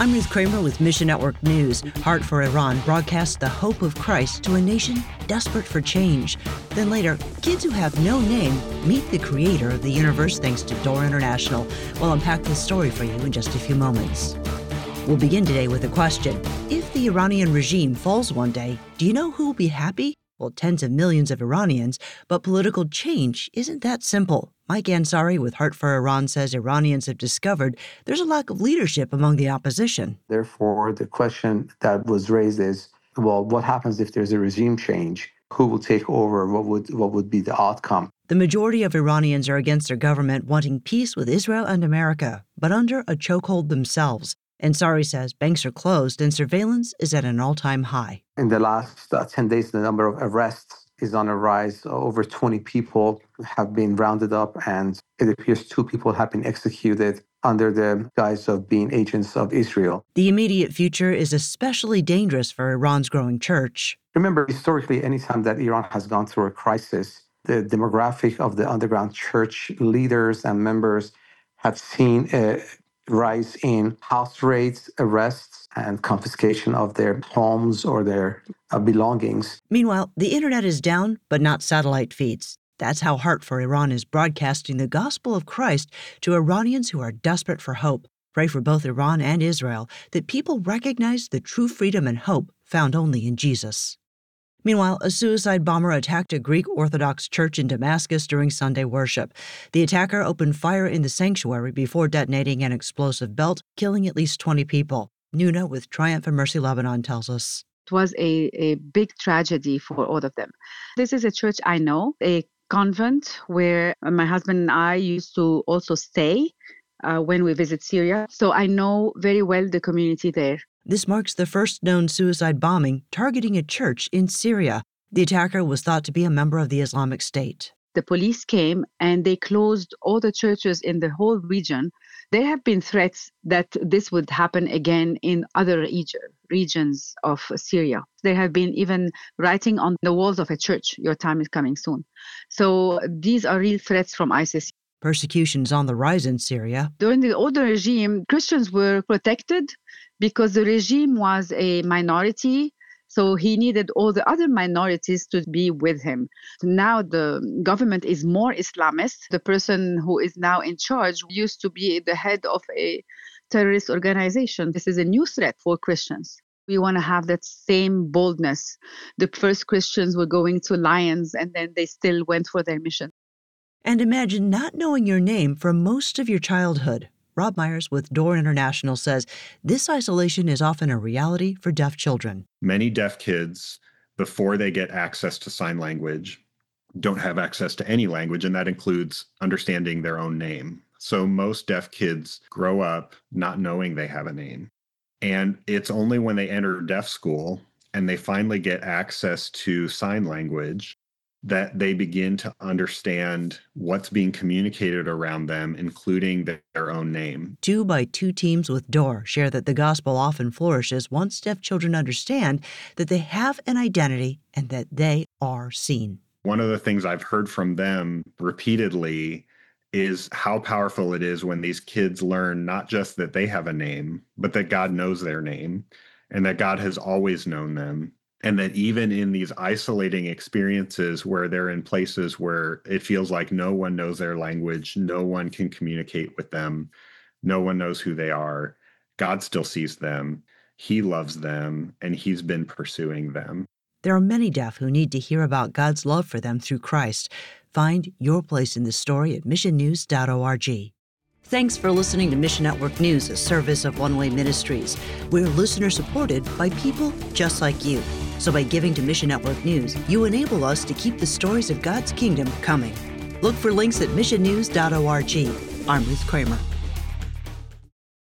I'm Ruth Kramer with Mission Network News. Heart for Iran broadcasts the hope of Christ to a nation desperate for change. Then later, kids who have no name meet the creator of the universe thanks to Door International. We'll unpack this story for you in just a few moments. We'll begin today with a question. If the Iranian regime falls one day, do you know who will be happy? Well, tens of millions of Iranians, but political change isn't that simple. Mike Ansari with Heart for Iran says Iranians have discovered there's a lack of leadership among the opposition. Therefore, the question that was raised is, well, what happens if there's a regime change? Who will take over? What would be the outcome? The majority of Iranians are against their government wanting peace with Israel and America, but under a chokehold themselves. Ansari says banks are closed and surveillance is at an all-time high. In the last 10 days, the number of arrests is on a rise. Over 20 people have been rounded up, and it appears 2 people have been executed under the guise of being agents of Israel. The immediate future is especially dangerous for Iran's growing church. Remember, historically, anytime that Iran has gone through a crisis, the demographic of the underground church leaders and members have seen a rise in house raids, arrests, and confiscation of their homes or their belongings. Meanwhile, the internet is down, but not satellite feeds. That's how Heart for Iran is broadcasting the gospel of Christ to Iranians who are desperate for hope. Pray for both Iran and Israel that people recognize the true freedom and hope found only in Jesus. Meanwhile, a suicide bomber attacked a Greek Orthodox church in Damascus during Sunday worship. The attacker opened fire in the sanctuary before detonating an explosive belt, killing at least 20 people. Nuna with Triumph and Mercy Lebanon tells us. It was a big tragedy for all of them. This is a church I know, a convent where my husband and I used to also stay when we visit Syria. So I know very well the community there. This marks the first known suicide bombing targeting a church in Syria. The attacker was thought to be a member of the Islamic State. The police came and they closed all the churches in the whole region. There have been threats that this would happen again in other regions of Syria. There have been even writing on the walls of a church, "Your time is coming soon." So these are real threats from ISIS. Persecution's on the rise in Syria. During the older regime, Christians were protected because the regime was a minority, so he needed all the other minorities to be with him. Now the government is more Islamist. The person who is now in charge used to be the head of a terrorist organization. This is a new threat for Christians. We want to have that same boldness. The first Christians were going to lions, and then they still went for their mission. And imagine not knowing your name for most of your childhood. Rob Myers with Door International says this isolation is often a reality for deaf children. Many deaf kids, before they get access to sign language, don't have access to any language, and that includes understanding their own name. So most deaf kids grow up not knowing they have a name. And it's only when they enter deaf school and they finally get access to sign language that they begin to understand what's being communicated around them, including their own name. 2x2 teams with Door share that the gospel often flourishes once deaf children understand that they have an identity and that they are seen. One of the things I've heard from them repeatedly is how powerful it is when these kids learn not just that they have a name, but that God knows their name and that God has always known them. And that even in these isolating experiences where they're in places where it feels like no one knows their language, no one can communicate with them, no one knows who they are, God still sees them, He loves them, and He's been pursuing them. There are many deaf who need to hear about God's love for them through Christ. Find your place in the story at missionnews.org. Thanks for listening to Mission Network News, a service of One Way Ministries. We're listener-supported by people just like you. So by giving to Mission Network News, you enable us to keep the stories of God's kingdom coming. Look for links at missionnews.org. I'm Ruth Kramer.